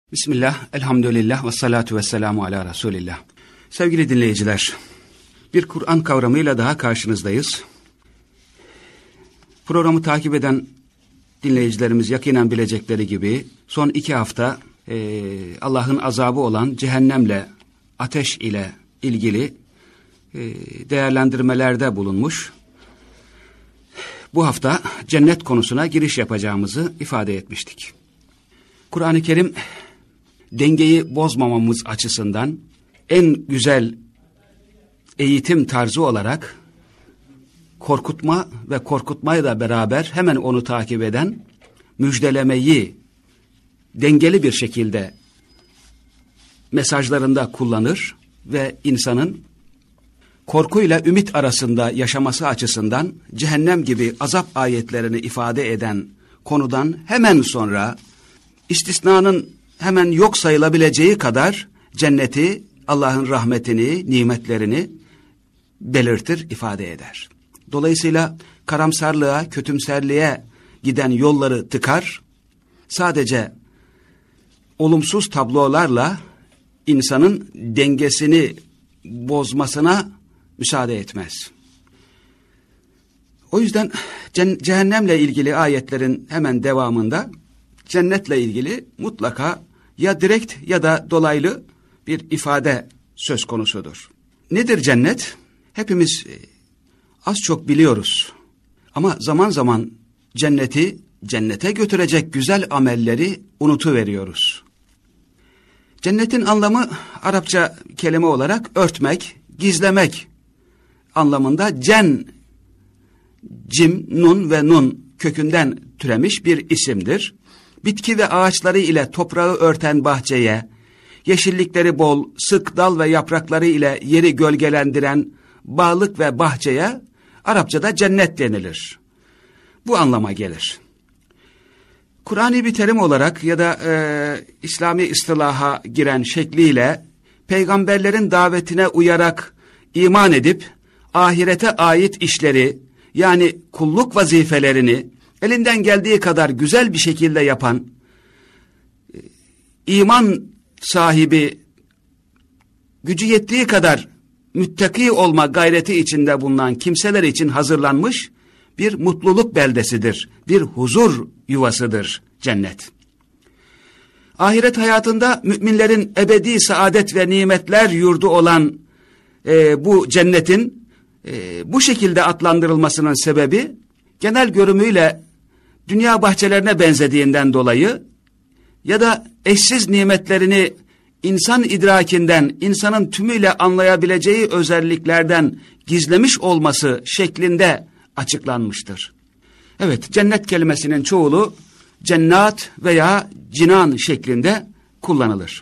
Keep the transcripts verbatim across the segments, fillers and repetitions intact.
Bismillah, elhamdülillah ve salatu ve selamu ala Resulillah. Sevgili dinleyiciler, bir Kur'an kavramıyla daha karşınızdayız. Programı takip eden dinleyicilerimiz yakinen bilecekleri gibi son iki hafta e, Allah'ın azabı olan cehennemle, ateş ile ilgili e, değerlendirmelerde bulunmuş. Bu hafta cennet konusuna giriş yapacağımızı ifade etmiştik. Kur'an-ı Kerim dengeyi bozmamamız açısından en güzel eğitim tarzı olarak korkutma ve korkutmayla beraber hemen onu takip eden müjdelemeyi dengeli bir şekilde mesajlarında kullanır ve insanın korkuyla ümit arasında yaşaması açısından cehennem gibi azap ayetlerini ifade eden konudan hemen sonra istisnanın hemen yok sayılabileceği kadar cenneti, Allah'ın rahmetini, nimetlerini belirtir, ifade eder. Dolayısıyla karamsarlığa, kötümserliğe giden yolları tıkar, sadece olumsuz tablolarla insanın dengesini bozmasına müsaade etmez. O yüzden cehennemle ilgili ayetlerin hemen devamında cennetle ilgili mutlaka ya direkt ya da dolaylı bir ifade söz konusudur. Nedir cennet? Hepimiz az çok biliyoruz. Ama zaman zaman cenneti, cennete götürecek güzel amelleri unutuveriyoruz. Cennetin anlamı Arapça kelime olarak örtmek, gizlemek anlamında cen, cim, nun ve nun kökünden türemiş bir isimdir. Bitki ve ağaçları ile toprağı örten bahçeye, yeşillikleri bol, sık dal ve yaprakları ile yeri gölgelendiren bağlık ve bahçeye Arapçada cennet denilir. Bu anlama gelir. Kur'ani bir terim olarak ya da e, İslami istilaha giren şekliyle peygamberlerin davetine uyarak iman edip ahirete ait işleri, yani kulluk vazifelerini elinden geldiği kadar güzel bir şekilde yapan, iman sahibi, gücü yettiği kadar müttaki olma gayreti içinde bulunan kimseler için hazırlanmış bir mutluluk beldesidir, bir huzur yuvasıdır cennet. Ahiret hayatında müminlerin ebedi saadet ve nimetler yurdu olan e, bu cennetin e, bu şekilde adlandırılmasının sebebi, genel görümüyle dünya bahçelerine benzediğinden dolayı ya da eşsiz nimetlerini insan idrakinden, insanın tümüyle anlayabileceği özelliklerden gizlemiş olması şeklinde açıklanmıştır. Evet, cennet kelimesinin çoğulu cennat veya cinan şeklinde kullanılır.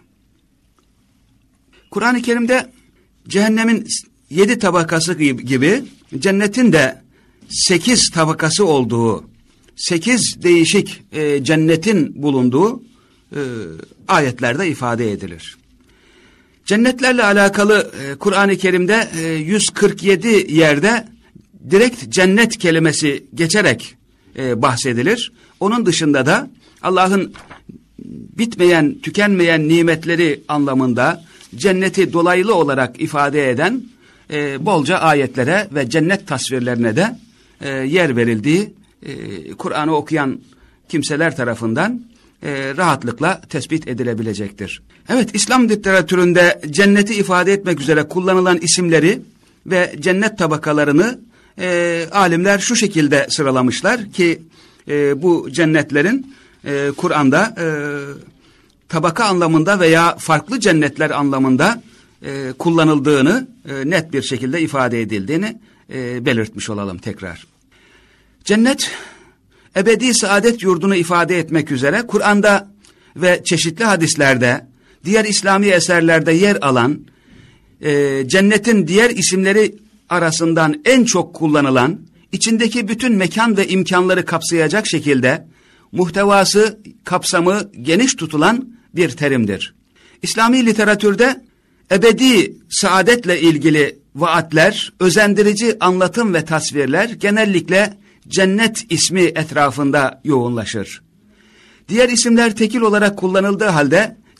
Kur'an-ı Kerim'de cehennemin yedi tabakası gibi cennetin de sekiz tabakası olduğu, sekiz değişik e, cennetin bulunduğu e, ayetlerde ifade edilir. Cennetlerle alakalı e, Kur'an-ı Kerim'de e, yüz kırk yedi yerde direkt cennet kelimesi geçerek e, bahsedilir. Onun dışında da Allah'ın bitmeyen, tükenmeyen nimetleri anlamında cenneti dolaylı olarak ifade eden e, bolca ayetlere ve cennet tasvirlerine de e, yer verildiği e, Kur'an'ı okuyan kimseler tarafından e, rahatlıkla tespit edilebilecektir. Evet, İslam literatüründe cenneti ifade etmek üzere kullanılan isimleri ve cennet tabakalarını e, alimler şu şekilde sıralamışlar ki e, bu cennetlerin e, Kur'an'da e, tabaka anlamında veya farklı cennetler anlamında e, kullanıldığını e, net bir şekilde ifade edildiğini e, belirtmiş olalım tekrar. Cennet, ebedi saadet yurdunu ifade etmek üzere Kur'an'da ve çeşitli hadislerde, diğer İslami eserlerde yer alan, e, cennetin diğer isimleri arasından en çok kullanılan, içindeki bütün mekan ve imkanları kapsayacak şekilde muhtevası, kapsamı geniş tutulan bir terimdir. İslami literatürde ebedi saadetle ilgili vaatler, özendirici anlatım ve tasvirler genellikle cennet ismi etrafında yoğunlaşır. Diğer isimler tekil olarak kullanıldığı halde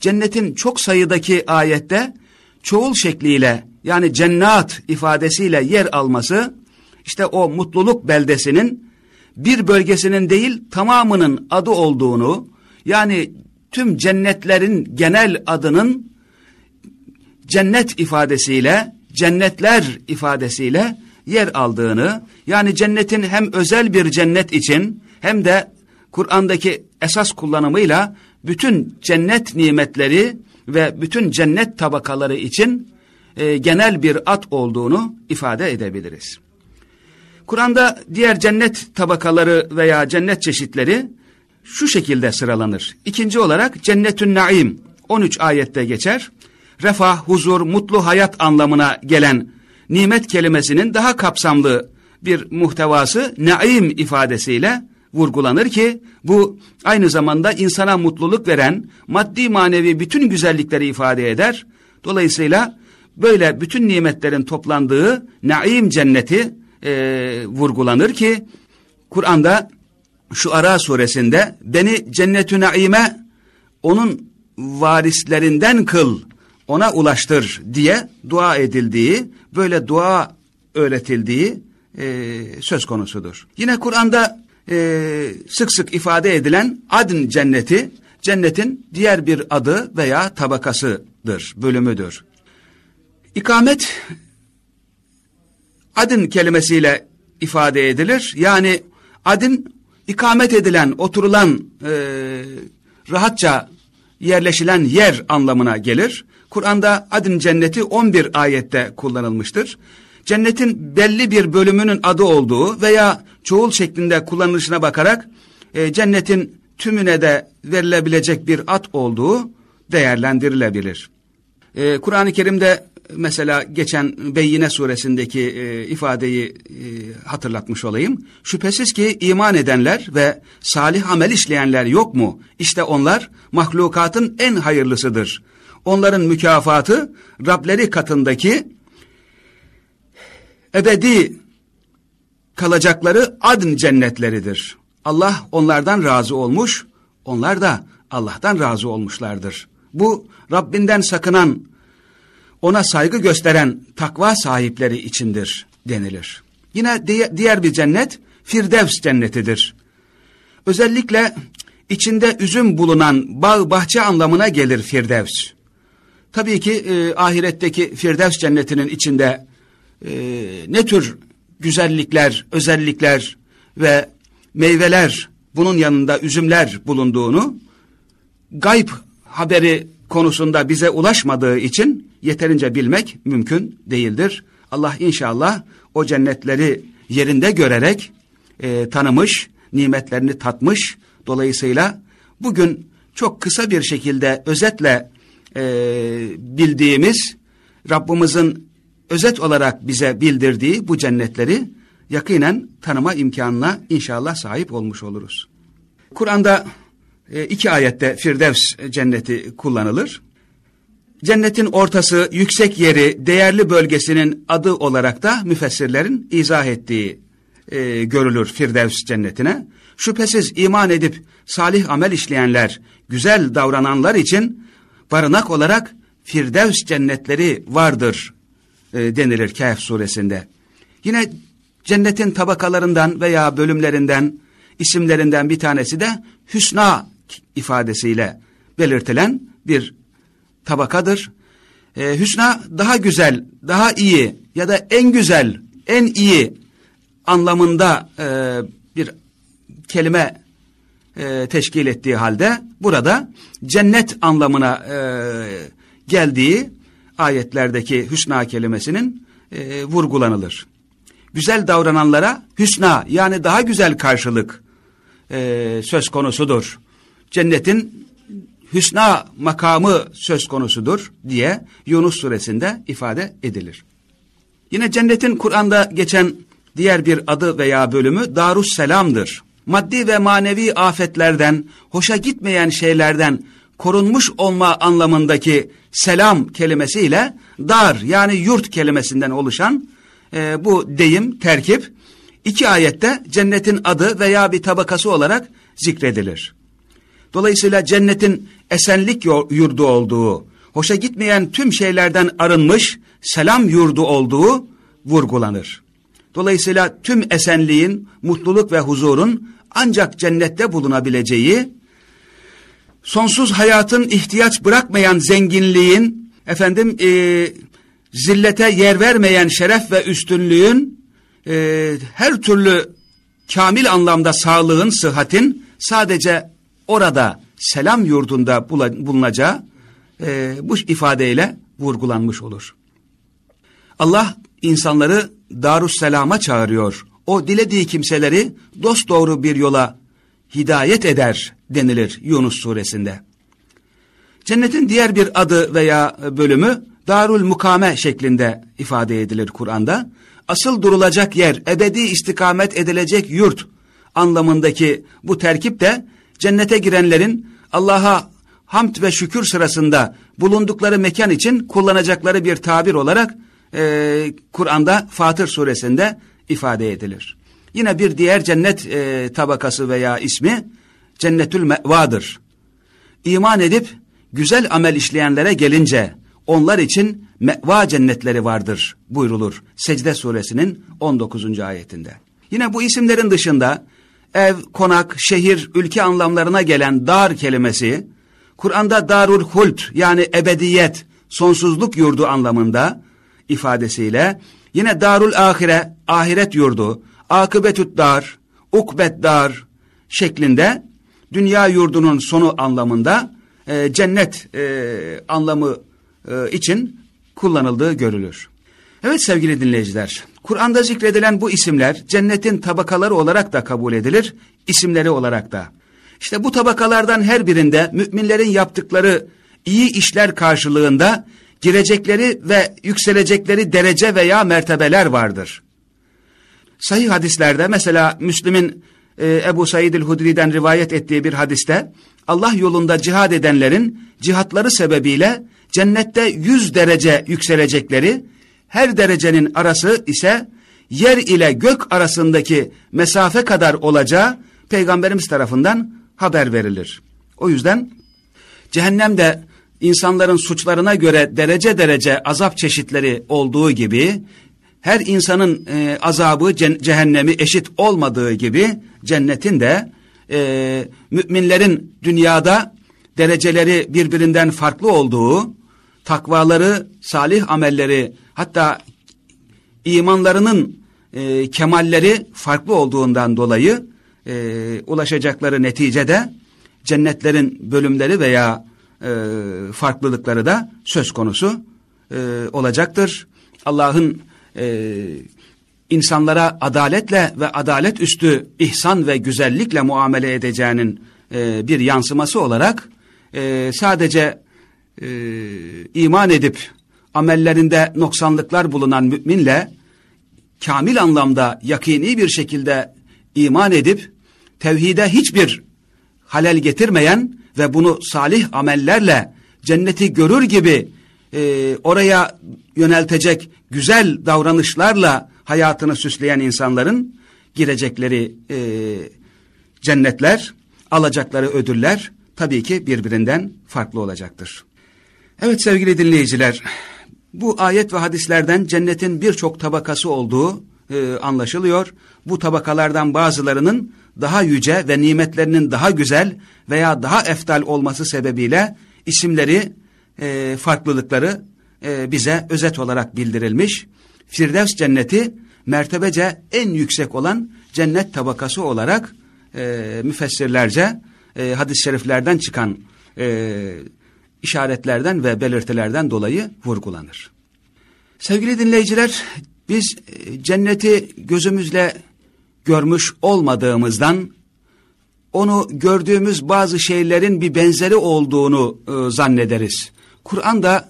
cennetin çok sayıdaki ayette çoğul şekliyle yani cennat ifadesiyle yer alması, işte o mutluluk beldesinin bir bölgesinin değil tamamının adı olduğunu, yani tüm cennetlerin genel adının cennet ifadesiyle, cennetler ifadesiyle yer aldığını, yani cennetin hem özel bir cennet için hem de Kur'an'daki esas kullanımıyla bütün cennet nimetleri ve bütün cennet tabakaları için e, genel bir ad olduğunu ifade edebiliriz. Kur'an'da diğer cennet tabakaları veya cennet çeşitleri şu şekilde sıralanır. İkinci olarak Cennetün Naim on üç ayette geçer. Refah, huzur, mutlu hayat anlamına gelen nimet kelimesinin daha kapsamlı bir muhtevası naim ifadesiyle vurgulanır ki bu aynı zamanda insana mutluluk veren maddi manevi bütün güzellikleri ifade eder. Dolayısıyla böyle bütün nimetlerin toplandığı naim cenneti e, vurgulanır ki Kur'an'da Şuara suresinde beni cennetü naime onun varislerinden kıl, ona ulaştır diye dua edildiği, böyle dua öğretildiği e, söz konusudur. Yine Kur'an'da e, sık sık ifade edilen adn cenneti, cennetin diğer bir adı veya tabakasıdır, bölümüdür. İkamet adn kelimesiyle ifade edilir. Yani adn ikamet edilen, oturulan, e, rahatça yerleşilen yer anlamına gelir. Kur'an'da adn cenneti on bir ayette kullanılmıştır. Cennetin belli bir bölümünün adı olduğu veya çoğul şeklinde kullanılışına bakarak e, cennetin tümüne de verilebilecek bir ad olduğu değerlendirilebilir. E, Kur'an-ı Kerim'de mesela geçen Beyyine suresindeki e, ifadeyi e, hatırlatmış olayım. Şüphesiz ki iman edenler ve salih amel işleyenler yok mu? İşte onlar mahlukatın en hayırlısıdır. Onların mükafatı Rableri katındaki ebedi kalacakları adn cennetleridir. Allah onlardan razı olmuş, onlar da Allah'tan razı olmuşlardır. Bu Rabbinden sakınan, ona saygı gösteren takva sahipleri içindir denilir. Yine diğer bir cennet Firdevs cennetidir. Özellikle içinde üzüm bulunan bağ bahçe anlamına gelir Firdevs. Tabii ki e, ahiretteki Firdevs cennetinin içinde e, ne tür güzellikler, özellikler ve meyveler, bunun yanında üzümler bulunduğunu gayb haberi konusunda bize ulaşmadığı için yeterince bilmek mümkün değildir. Allah inşallah o cennetleri yerinde görerek e, tanımış, nimetlerini tatmış. Dolayısıyla bugün çok kısa bir şekilde özetle e, bildiğimiz, Rabbimizin özet olarak bize bildirdiği bu cennetleri yakinen tanıma imkanına inşallah sahip olmuş oluruz. Kur'an'da e, iki ayette Firdevs cenneti kullanılır. Cennetin ortası, yüksek yeri, değerli bölgesinin adı olarak da müfessirlerin izah ettiği e, görülür Firdevs cennetine. Şüphesiz iman edip salih amel işleyenler, güzel davrananlar için barınak olarak Firdevs cennetleri vardır e, denilir Kehf suresinde. Yine cennetin tabakalarından veya bölümlerinden, isimlerinden bir tanesi de Hüsna ifadesiyle belirtilen bir tabakadır. Ee, hüsna daha güzel, daha iyi ya da en güzel, en iyi anlamında e, bir kelime e, teşkil ettiği halde burada cennet anlamına e, geldiği ayetlerdeki hüsna kelimesinin e, vurgulanılır. Güzel davrananlara hüsna yani daha güzel karşılık e, söz konusudur. Cennetin hüsna makamı söz konusudur diye Yunus suresinde ifade edilir. Yine cennetin Kur'an'da geçen diğer bir adı veya bölümü Darusselam'dır. Maddi ve manevi afetlerden, hoşa gitmeyen şeylerden korunmuş olma anlamındaki selam kelimesiyle dar yani yurt kelimesinden oluşan e, bu deyim, terkip iki ayette cennetin adı veya bir tabakası olarak zikredilir. Dolayısıyla cennetin esenlik yurdu olduğu, hoşa gitmeyen tüm şeylerden arınmış selam yurdu olduğu vurgulanır. Dolayısıyla tüm esenliğin, mutluluk ve huzurun ancak cennette bulunabileceği, sonsuz hayatın ihtiyaç bırakmayan zenginliğin, efendim e, zillete yer vermeyen şeref ve üstünlüğün, e, her türlü kamil anlamda sağlığın, sıhhatin sadece orada selam yurdunda bulunacağı e, bu ifadeyle vurgulanmış olur. Allah insanları Darüsselam'a çağırıyor. O dilediği kimseleri dosdoğru bir yola hidayet eder denilir Yunus suresinde. Cennetin diğer bir adı veya bölümü Darül Mukame şeklinde ifade edilir Kur'an'da. Asıl durulacak yer, ebedi istikamet edilecek yurt anlamındaki bu terkip de cennete girenlerin Allah'a hamd ve şükür sırasında bulundukları mekan için kullanacakları bir tabir olarak e, Kur'an'da Fatır suresinde ifade edilir. Yine bir diğer cennet e, tabakası veya ismi Cennetül Mevadır. İman edip güzel amel işleyenlere gelince onlar için meva cennetleri vardır buyrulur Secde suresinin on dokuzuncu ayetinde. Yine bu isimlerin dışında ev, konak, şehir, ülke anlamlarına gelen dar kelimesi Kur'an'da Darul Hult yani ebediyet, sonsuzluk yurdu anlamında ifadesiyle yine Darul Ahire, ahiret yurdu, akıbetü't dar, ukbet dar şeklinde dünya yurdunun sonu anlamında e, cennet e, anlamı e, için kullanıldığı görülür. Evet sevgili dinleyiciler, Kur'an'da zikredilen bu isimler cennetin tabakaları olarak da kabul edilir, isimleri olarak da. İşte bu tabakalardan her birinde müminlerin yaptıkları iyi işler karşılığında girecekleri ve yükselecekleri derece veya mertebeler vardır. Sahih hadislerde mesela Müslim'in e, Ebu Said el-Hudri'den rivayet ettiği bir hadiste Allah yolunda cihad edenlerin cihatları sebebiyle cennette yüz derece yükselecekleri, her derecenin arası ise yer ile gök arasındaki mesafe kadar olacağı Peygamberimiz tarafından haber verilir. O yüzden cehennemde insanların suçlarına göre derece derece azap çeşitleri olduğu gibi her insanın e, azabı cehennemi eşit olmadığı gibi cennetin de e, müminlerin dünyada dereceleri birbirinden farklı olduğu, takvaları, salih amelleri hatta imanlarının e, kemalleri farklı olduğundan dolayı e, ulaşacakları neticede cennetlerin bölümleri veya e, farklılıkları da söz konusu e, olacaktır. Allah'ın e, insanlara adaletle ve adalet üstü ihsan ve güzellikle muamele edeceğinin e, bir yansıması olarak e, sadece e, iman edip amellerinde noksanlıklar bulunan müminle kamil anlamda yakini bir şekilde iman edip tevhide hiçbir halel getirmeyen ve bunu salih amellerle cenneti görür gibi e, oraya yöneltecek güzel davranışlarla hayatını süsleyen insanların girecekleri e, cennetler, alacakları ödüller tabii ki birbirinden farklı olacaktır. Evet sevgili dinleyiciler, bu ayet ve hadislerden cennetin birçok tabakası olduğu e, anlaşılıyor. Bu tabakalardan bazılarının daha yüce ve nimetlerinin daha güzel veya daha eftal olması sebebiyle isimleri, e, farklılıkları e, bize özet olarak bildirilmiş. Firdevs cenneti mertebece en yüksek olan cennet tabakası olarak e, müfessirlerce e, hadis-i şeriflerden çıkan e, işaretlerden ve belirtilerden dolayı vurgulanır. Sevgili dinleyiciler, biz cenneti gözümüzle görmüş olmadığımızdan onu gördüğümüz bazı şeylerin bir benzeri olduğunu e, zannederiz. Kur'an'da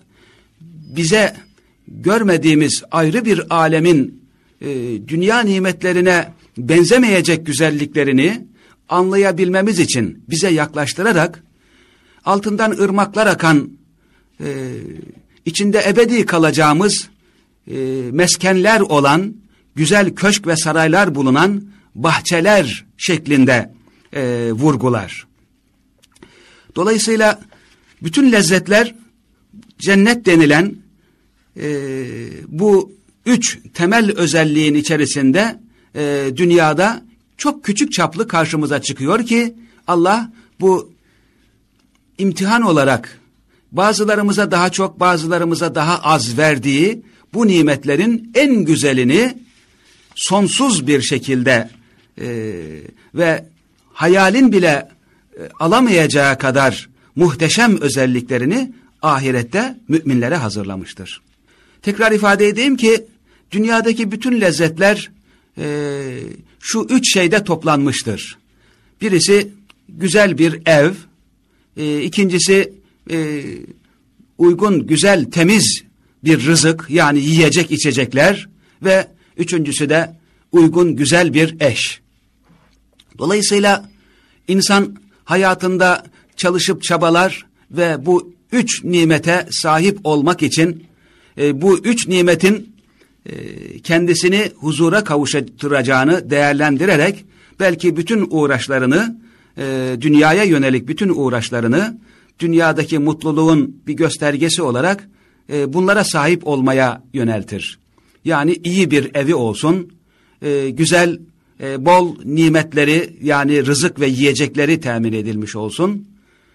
bize görmediğimiz ayrı bir alemin e, dünya nimetlerine benzemeyecek güzelliklerini anlayabilmemiz için bize yaklaştırarak altından ırmaklar akan, e, içinde ebedi kalacağımız e, meskenler olan, güzel köşk ve saraylar bulunan bahçeler şeklinde e, vurgular. Dolayısıyla bütün lezzetler cennet denilen e, bu üç temel özelliğin içerisinde e, dünyada çok küçük çaplı karşımıza çıkıyor ki Allah bu imtihan olarak bazılarımıza daha çok, bazılarımıza daha az verdiği bu nimetlerin en güzelini sonsuz bir şekilde e, ve hayalin bile e, alamayacağı kadar muhteşem özelliklerini ahirette müminlere hazırlamıştır. Tekrar ifade edeyim ki dünyadaki bütün lezzetler e, şu üç şeyde toplanmıştır. Birisi güzel bir ev, e, ikincisi e, uygun, güzel, temiz bir rızık, yani yiyecek içecekler ve üçüncüsü de uygun, güzel bir eş. Dolayısıyla insan hayatında çalışıp çabalar ve bu üç nimete sahip olmak için e, bu üç nimetin e, kendisini huzura kavuşturacağını değerlendirerek belki bütün uğraşlarını, e, dünyaya yönelik bütün uğraşlarını dünyadaki mutluluğun bir göstergesi olarak e, bunlara sahip olmaya yöneltir. Yani iyi bir evi olsun, e, güzel, e, bol nimetleri, yani rızık ve yiyecekleri temin edilmiş olsun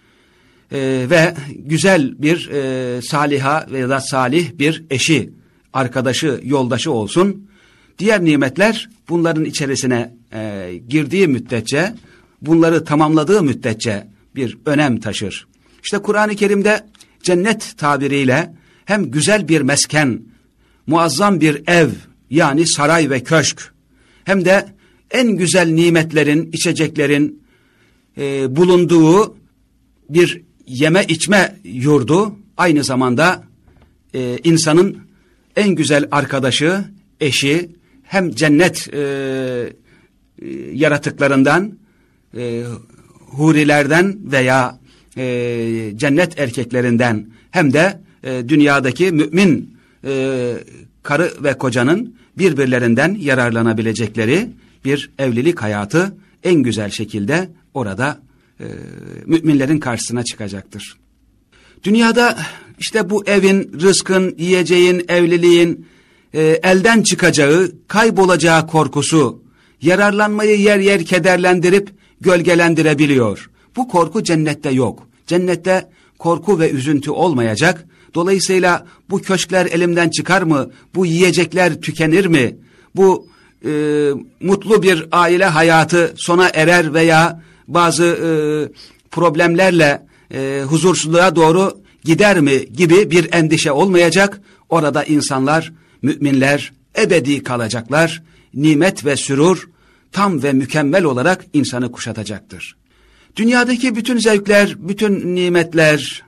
e, ve güzel bir e, saliha veya da salih bir eşi, arkadaşı, yoldaşı olsun. Diğer nimetler bunların içerisine e, girdiği müddetçe, bunları tamamladığı müddetçe bir önem taşır. İşte Kur'an-ı Kerim'de cennet tabiriyle hem güzel bir mesken, muazzam bir ev, yani saray ve köşk, hem de en güzel nimetlerin, içeceklerin e, bulunduğu bir yeme içme yurdu, aynı zamanda e, insanın en güzel arkadaşı, eşi, hem cennet e, e, yaratıklarından, e, hurilerden veya e, cennet erkeklerinden, hem de e, dünyadaki mümin e, karı ve kocanın birbirlerinden yararlanabilecekleri bir evlilik hayatı en güzel şekilde orada e, müminlerin karşısına çıkacaktır. Dünyada işte bu evin, rızkın, yiyeceğin, evliliğin e, elden çıkacağı, kaybolacağı korkusu yararlanmayı yer yer kederlendirip gölgelendirebiliyor. Bu korku cennette yok. Cennette korku ve üzüntü olmayacak. Dolayısıyla bu köşkler elimden çıkar mı? Bu yiyecekler tükenir mi? Bu e, mutlu bir aile hayatı sona erer veya bazı e, problemlerle e, huzursuzluğa doğru gider mi gibi bir endişe olmayacak. Orada insanlar, müminler ebedi kalacaklar. Nimet ve sürur tam ve mükemmel olarak insanı kuşatacaktır. Dünyadaki bütün zevkler, bütün nimetler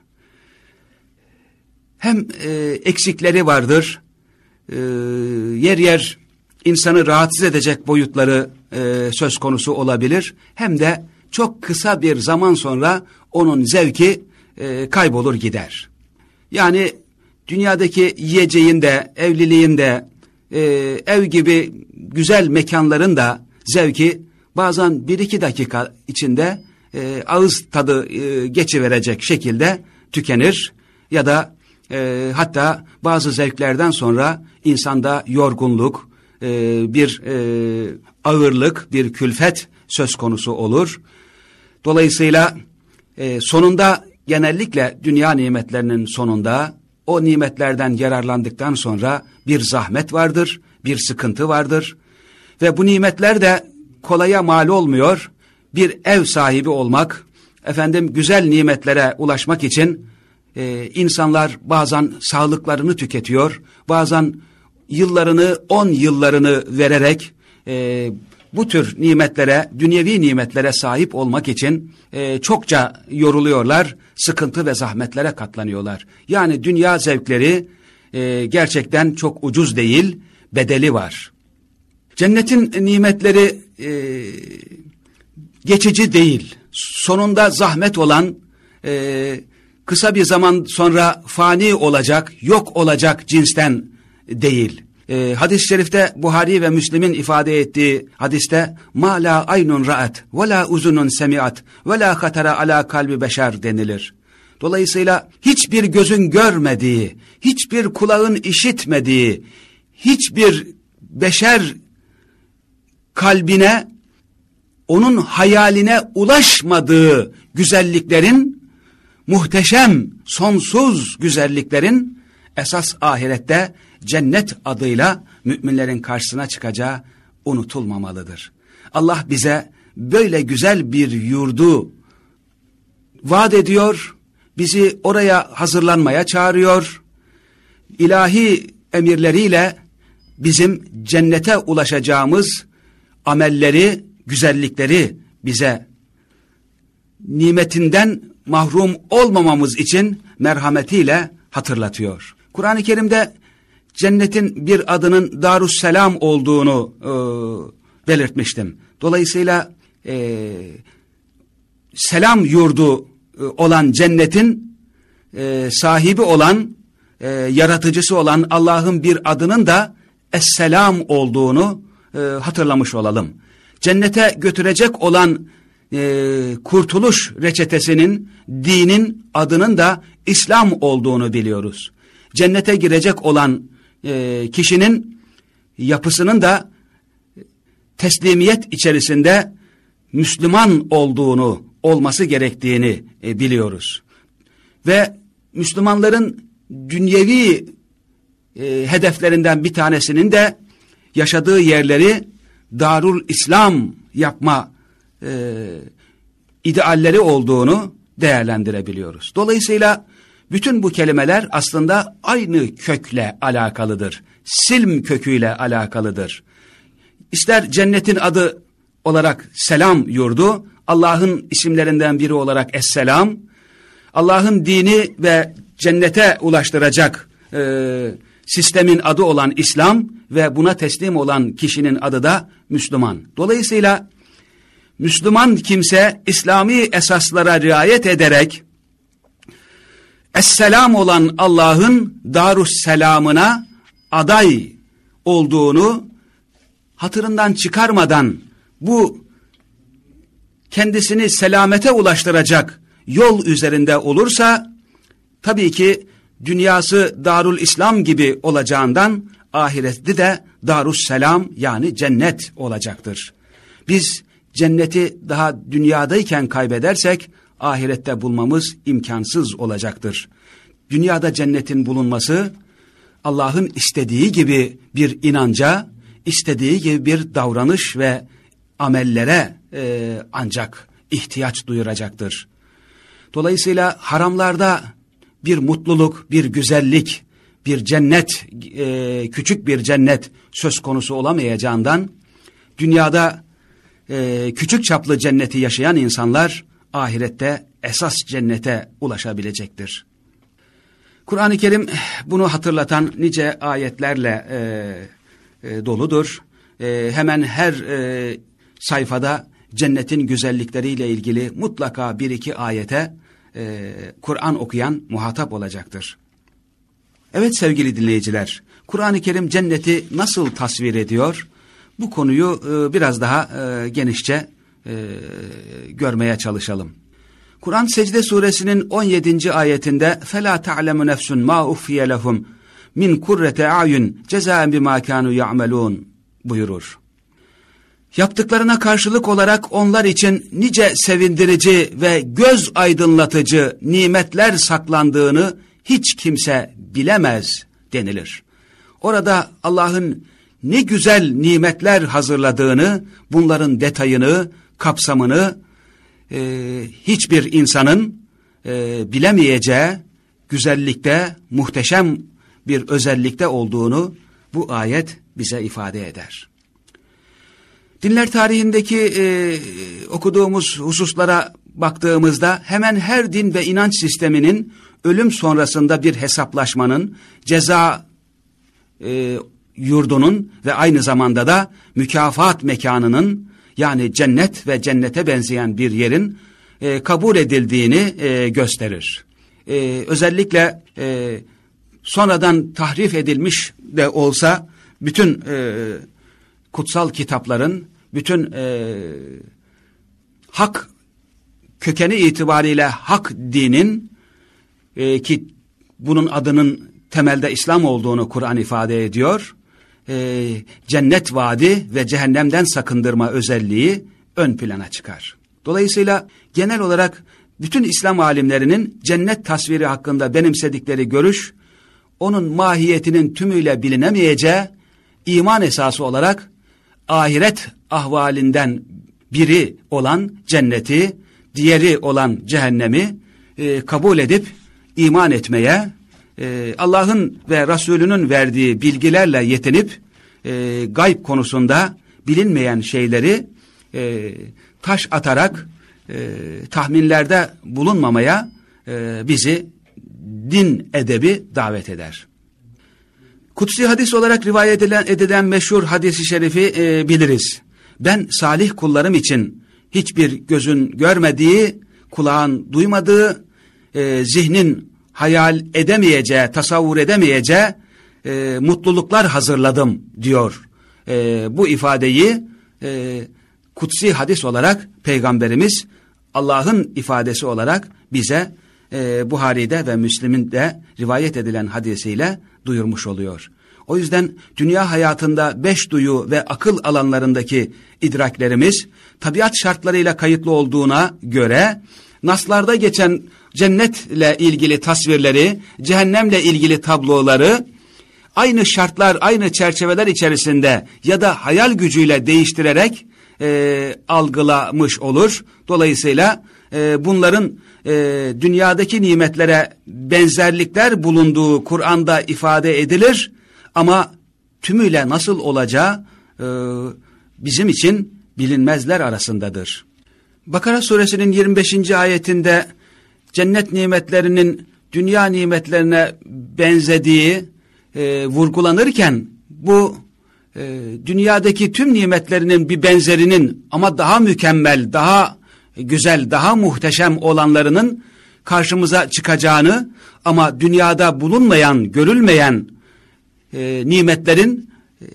hem e, eksikleri vardır, e, yer yer insanı rahatsız edecek boyutları e, söz konusu olabilir, hem de çok kısa bir zaman sonra onun zevki e, kaybolur gider. Yani dünyadaki yiyeceğin de, evliliğin de, e, ev gibi güzel mekanların da zevki bazen bir iki dakika içinde e, ağız tadı e, geçiverecek şekilde tükenir ya da e, hatta bazı zevklerden sonra insanda yorgunluk, e, bir e, ağırlık, bir külfet söz konusu olur. Dolayısıyla e, sonunda genellikle dünya nimetlerinin sonunda o nimetlerden yararlandıktan sonra bir zahmet vardır, bir sıkıntı vardır ve bu nimetler de kolaya mal olmuyor. Bir ev sahibi olmak, efendim güzel nimetlere ulaşmak için e, insanlar bazen sağlıklarını tüketiyor, bazen yıllarını, on yıllarını vererek e, bu tür nimetlere, dünyevi nimetlere sahip olmak için e, çokça yoruluyorlar, sıkıntı ve zahmetlere katlanıyorlar. Yani dünya zevkleri e, gerçekten çok ucuz değil, bedeli var. Cennetin nimetleri e, geçici değil, sonunda zahmet olan, e, kısa bir zaman sonra fani olacak, yok olacak cinsten değil. E, hadis-i şerifte Buhari ve Müslim'in ifade ettiği hadiste ma la aynun ra'at ve la uzunun semiat ve la hatara ala kalbi beşer denilir. Dolayısıyla hiçbir gözün görmediği, hiçbir kulağın işitmediği, hiçbir beşer kalbine, onun hayaline ulaşmadığı güzelliklerin, muhteşem, sonsuz güzelliklerin esas ahirette cennet adıyla müminlerin karşısına çıkacağı unutulmamalıdır. Allah bize böyle güzel bir yurdu vaat ediyor, bizi oraya hazırlanmaya çağırıyor. İlahi emirleriyle bizim cennete ulaşacağımız amelleri, güzellikleri bize nimetinden mahrum olmamamız için merhametiyle hatırlatıyor. Kur'an-ı Kerim'de cennetin bir adının Darusselam olduğunu e, belirtmiştim. Dolayısıyla e, selam yurdu e, olan cennetin e, sahibi olan, e, yaratıcısı olan Allah'ın bir adının da Esselam olduğunu e, hatırlamış olalım. Cennete götürecek olan e, kurtuluş reçetesinin, dinin adının da İslam olduğunu biliyoruz. Cennete girecek olan e, kişinin yapısının da teslimiyet içerisinde Müslüman olduğunu, olması gerektiğini e, biliyoruz. Ve Müslümanların dünyevi e, hedeflerinden bir tanesinin de yaşadığı yerleri Darul İslam yapma e, idealleri olduğunu değerlendirebiliyoruz. Dolayısıyla bütün bu kelimeler aslında aynı kökle alakalıdır. Silm köküyle alakalıdır. İster cennetin adı olarak selam yurdu, Allah'ın isimlerinden biri olarak Esselam, Allah'ın dini ve cennete ulaştıracak e, sistemin adı olan İslam ve buna teslim olan kişinin adı da Müslüman. Dolayısıyla Müslüman kimse İslami esaslara riayet ederek Esselam olan Allah'ın Darusselam'ına aday olduğunu hatırından çıkarmadan bu kendisini selamete ulaştıracak yol üzerinde olursa tabii ki dünyası Darul İslam gibi olacağından ahirette de Darusselam yani cennet olacaktır. Biz cenneti daha dünyadayken kaybedersek ahirette bulmamız imkansız olacaktır. Dünyada cennetin bulunması Allah'ın istediği gibi bir inanca, istediği gibi bir davranış ve amellere e, ancak ihtiyaç duyuracaktır. Dolayısıyla haramlarda bir mutluluk, bir güzellik, bir cennet, e, küçük bir cennet söz konusu olamayacağından dünyada e, küçük çaplı cenneti yaşayan insanlar ahirette esas cennete ulaşabilecektir. Kur'an-ı Kerim bunu hatırlatan nice ayetlerle e, e, doludur. E, hemen her e, sayfada cennetin güzellikleriyle ilgili mutlaka bir iki ayete e, Kur'an okuyan muhatap olacaktır. Evet sevgili dinleyiciler, Kur'an-ı Kerim cenneti nasıl tasvir ediyor? Bu konuyu e, biraz daha e, genişçe e, görmeye çalışalım. Kur'an Secde suresinin on yedinci ayetinde فَلَا تَعْلَمُ نَفْسٌ مَا اُخْفِيَ لَهُمْ مِنْ كُرَّةِ اَعْيُنْ جَزَاءً بِمَا كَانُوا يَعْمَلُونَ buyurur. Yaptıklarına karşılık olarak onlar için nice sevindirici ve göz aydınlatıcı nimetler saklandığını hiç kimse bilemez denilir. Orada Allah'ın ne güzel nimetler hazırladığını, bunların detayını, kapsamını e, hiçbir insanın e, bilemeyeceği güzellikte, muhteşem bir özellikte olduğunu bu ayet bize ifade eder. Dinler tarihindeki e, okuduğumuz hususlara baktığımızda hemen her din ve inanç sisteminin ölüm sonrasında bir hesaplaşmanın, ceza e, yurdunun ve aynı zamanda da mükafat mekanının yani cennet ve cennete benzeyen bir yerin e, kabul edildiğini e, gösterir. E, özellikle e, sonradan tahrif edilmiş de olsa bütün e, kutsal kitapların, bütün e, hak kökeni itibariyle hak dinin e, ki bunun adının temelde İslam olduğunu Kur'an ifade ediyor. E, cennet vaadi ve cehennemden sakındırma özelliği ön plana çıkar. Dolayısıyla genel olarak bütün İslam alimlerinin cennet tasviri hakkında benimsedikleri görüş, onun mahiyetinin tümüyle bilinemeyeceği, iman esası olarak ahiret ahvalinden biri olan cenneti, diğeri olan cehennemi e, kabul edip iman etmeye, e, Allah'ın ve Resulünün verdiği bilgilerle yetinip e, gayb konusunda bilinmeyen şeyleri e, taş atarak e, tahminlerde bulunmamaya e, bizi din edebi davet eder. Kutsi hadis olarak rivayet edilen, edilen meşhur hadis-i şerifi e, biliriz. Ben salih kullarım için hiçbir gözün görmediği, kulağın duymadığı, e, zihnin hayal edemeyeceği, tasavvur edemeyeceği e, mutluluklar hazırladım diyor. E, bu ifadeyi e, kutsi hadis olarak Peygamberimiz Allah'ın ifadesi olarak bize e, Buhari'de ve Müslim'in de rivayet edilen hadisiyle duyurmuş oluyor. O yüzden dünya hayatında beş duyu ve akıl alanlarındaki idraklerimiz tabiat şartlarıyla kayıtlı olduğuna göre naslarda geçen cennetle ilgili tasvirleri, cehennemle ilgili tabloları aynı şartlar, aynı çerçeveler içerisinde ya da hayal gücüyle değiştirerek e, algılamış olur. Dolayısıyla e, bunların e, dünyadaki nimetlere benzerlikler bulunduğu Kur'an'da ifade edilir. Ama tümüyle nasıl olacağı e, bizim için bilinmezler arasındadır. Bakara suresinin yirmi beşinci ayetinde cennet nimetlerinin dünya nimetlerine benzediği e, vurgulanırken bu e, dünyadaki tüm nimetlerinin bir benzerinin ama daha mükemmel, daha güzel, daha muhteşem olanlarının karşımıza çıkacağını ama dünyada bulunmayan, görülmeyen e, nimetlerin e,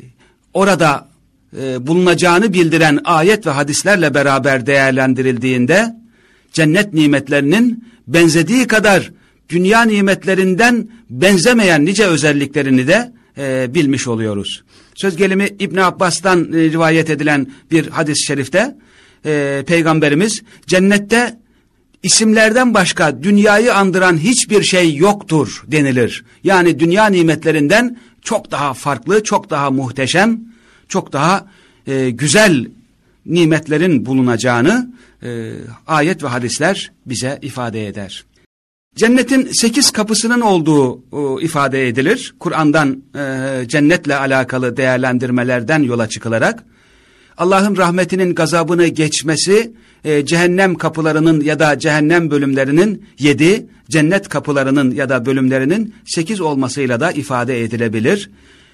orada e, bulunacağını bildiren ayet ve hadislerle beraber değerlendirildiğinde cennet nimetlerinin benzediği kadar dünya nimetlerinden benzemeyen nice özelliklerini de e, bilmiş oluyoruz. Söz gelimi İbn Abbas'tan e, rivayet edilen bir hadis-i şerifte e, Peygamberimiz cennette isimlerden başka dünyayı andıran hiçbir şey yoktur denilir. Yani dünya nimetlerinden çok daha farklı, çok daha muhteşem, çok daha e, güzel nimetlerin bulunacağını e, ayet ve hadisler bize ifade eder. Cennetin sekiz kapısının olduğu e, ifade edilir. Kur'an'dan e, cennetle alakalı değerlendirmelerden yola çıkılarak Allah'ın rahmetinin gazabını geçmesi e, cehennem kapılarının ya da cehennem bölümlerinin yedi, cennet kapılarının ya da bölümlerinin sekiz olmasıyla da ifade edilebilir.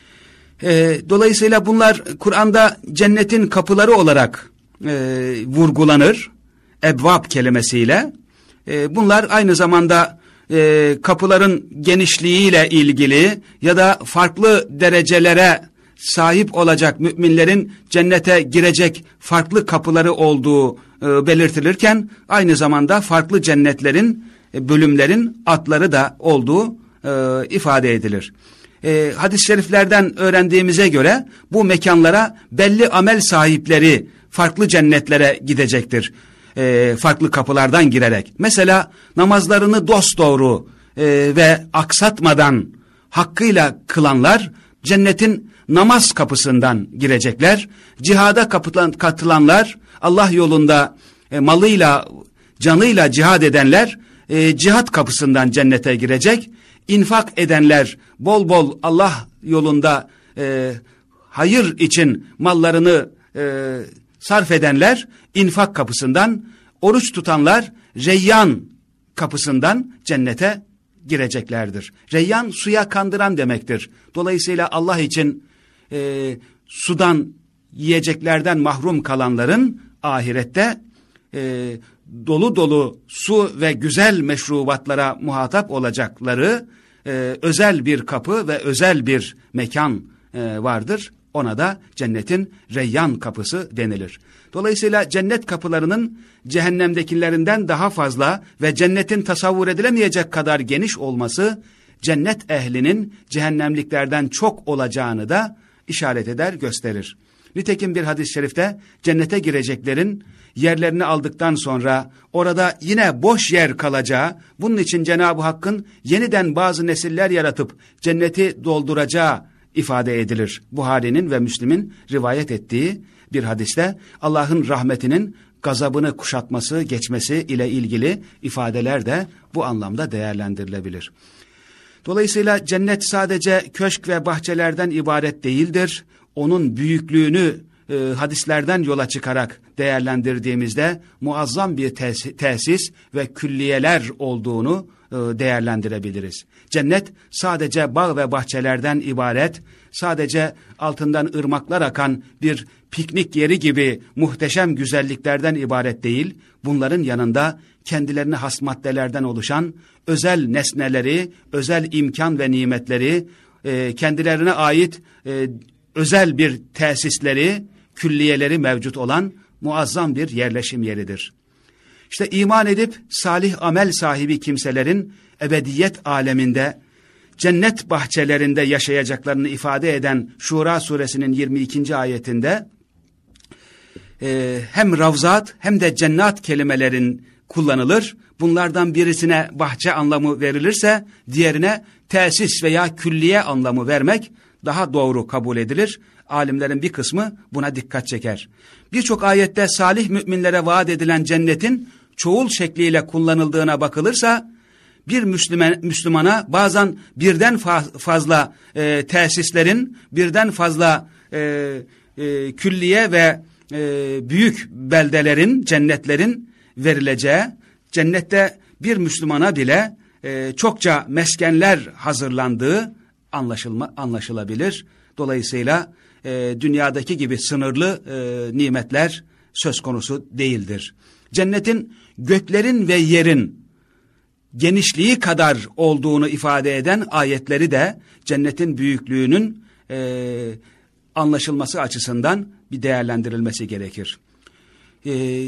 E, dolayısıyla bunlar Kur'an'da cennetin kapıları olarak e, vurgulanır. Ebvab kelimesiyle. E, bunlar aynı zamanda e, kapıların genişliğiyle ilgili ya da farklı derecelere sahip olacak müminlerin cennete girecek farklı kapıları olduğu e, belirtilirken aynı zamanda farklı cennetlerin, e, bölümlerin adları da olduğu e, ifade edilir. E, hadis-i şeriflerden öğrendiğimize göre bu mekanlara belli amel sahipleri farklı cennetlere gidecektir. E, farklı kapılardan girerek. Mesela namazlarını dosdoğru e, ve aksatmadan hakkıyla kılanlar cennetin namaz kapısından girecekler. Cihada katılan, katılanlar, Allah yolunda e, malıyla, canıyla cihad edenler e, cihat kapısından cennete girecek. İnfak edenler, bol bol Allah yolunda e, hayır için mallarını e, sarf edenler infak kapısından, oruç tutanlar Reyyan kapısından cennete gireceklerdir. Reyyan suya kandıran demektir. Dolayısıyla Allah için e, sudan, yiyeceklerden mahrum kalanların ahirette e, dolu dolu su ve güzel meşrubatlara muhatap olacakları e, özel bir kapı ve özel bir mekan e, vardır. Ona da cennetin Reyyan kapısı denilir. Dolayısıyla cennet kapılarının cehennemdekilerinden daha fazla ve cennetin tasavvur edilemeyecek kadar geniş olması, cennet ehlinin cehennemliklerden çok olacağını da işaret eder, gösterir. Nitekim bir hadis-i şerifte cennete gireceklerin yerlerini aldıktan sonra orada yine boş yer kalacağı, bunun için Cenab-ı Hakk'ın yeniden bazı nesiller yaratıp cenneti dolduracağı ifade edilir. Buhari'nin ve Müslim'in rivayet ettiği bir hadiste Allah'ın rahmetinin gazabını kuşatması, geçmesi ile ilgili ifadeler de bu anlamda değerlendirilebilir. Dolayısıyla cennet sadece köşk ve bahçelerden ibaret değildir. Onun büyüklüğünü e, hadislerden yola çıkarak değerlendirdiğimizde muazzam bir tesis, tesis ve külliyeler olduğunu e, değerlendirebiliriz. Cennet sadece bağ ve bahçelerden ibaret, sadece altından ırmaklar akan bir piknik yeri gibi muhteşem güzelliklerden ibaret değil, bunların yanında kendilerine has maddelerden oluşan özel nesneleri, özel imkan ve nimetleri, e, kendilerine ait e, özel bir tesisleri, külliyeleri mevcut olan muazzam bir yerleşim yeridir. İşte iman edip salih amel sahibi kimselerin ebediyet aleminde, cennet bahçelerinde yaşayacaklarını ifade eden Şura suresinin yirmi ikinci ayetinde e, hem ravzat hem de cennat kelimelerin kullanılır. Bunlardan birisine bahçe anlamı verilirse diğerine tesis veya külliye anlamı vermek daha doğru kabul edilir. Alimlerin bir kısmı buna dikkat çeker. Birçok ayette salih müminlere vaat edilen cennetin çoğul şekliyle kullanıldığına bakılırsa bir Müslüman, Müslümana bazen birden fa- fazla e, tesislerin, birden fazla e, e, külliye ve e, büyük beldelerin, cennetlerin verileceği, cennette bir Müslümana bile e, çokça meskenler hazırlandığı anlaşılma, anlaşılabilir. Dolayısıyla e, dünyadaki gibi sınırlı e, nimetler söz konusu değildir. Cennetin göklerin ve yerin genişliği kadar olduğunu ifade eden ayetleri de cennetin büyüklüğünün e, anlaşılması açısından bir değerlendirilmesi gerekir. E,